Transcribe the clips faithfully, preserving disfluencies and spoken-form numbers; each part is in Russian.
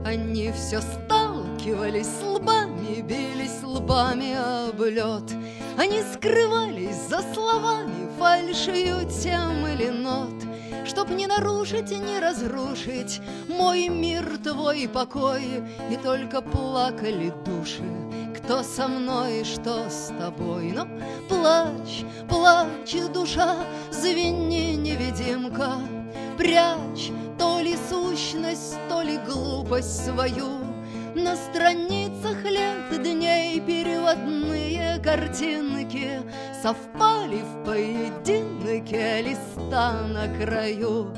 Они все сталкивались лбами, бились лбами об лед. Они скрывались за словами, фальшью тем или нот. Чтоб не нарушить и не разрушить мой мир, твой покой, и только плакали души, кто со мной, что с тобой. Но плачь, плачь, душа, звени, невидимка, прячь то ли сущность, то ли глупость свою. На страницах лет дней переводные картинки совпали в поединке листа на краю.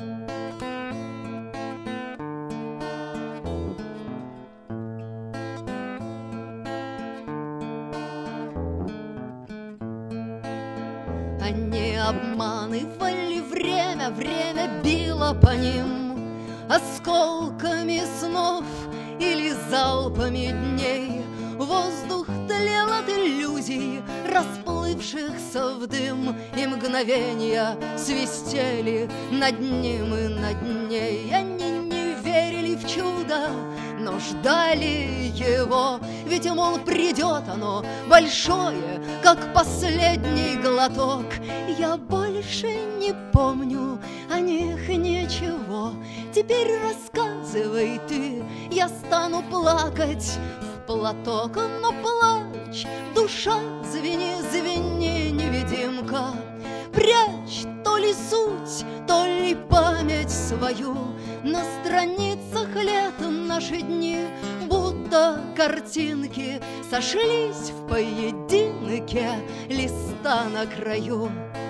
Они обманывали время, время било по ним осколками снов или залпами дней. Воздух тлел от иллюзий, расплывшихся в дым, и мгновения свистели над ним и над ней. Они не верили в чудо, но ждали его, ведь, мол, придет оно большое, как последний глоток. Я больше не помню о них ничего. Теперь рассказывай ты, я стану плакать в платок. Но плачь, душа, звени, звени, невидимка, прячь то ли суть, то ли память свою. На страницах лет наши дни, будто картинки, сошлись в поединке листа на краю.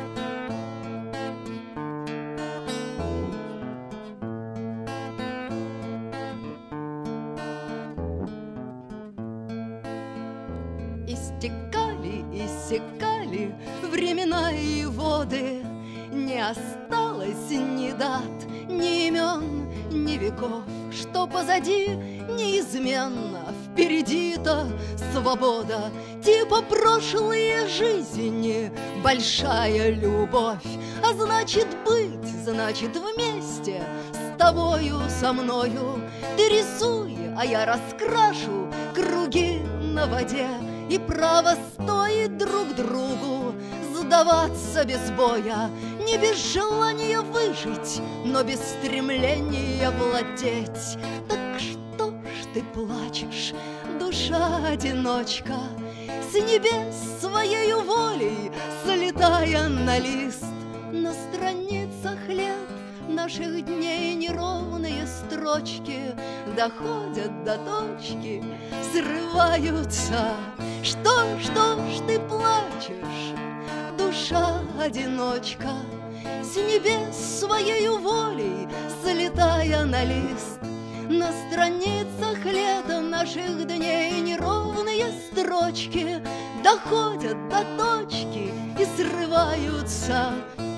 Истекали, иссякали времена и воды, не осталось ни дат, ни имен, ни веков. Что позади неизменно, впереди-то свобода, типа прошлые жизни, большая любовь. А значит быть, значит вместе с тобою, со мною. Ты рисуй, а я раскрашу круги на воде. И право стоит друг другу сдаваться без боя, не без желания выжить, но без стремления владеть. Так что ж ты плачешь, душа-одиночка, с небес своею волей слетая на лист? На страницах лет наших дней неровные строчки доходят до точки, срываются. Что, что ж ты плачешь, душа-одиночка, с небес своею волей слетая на лист? На страницах лета наших дней неровные строчки доходят до точки и срываются.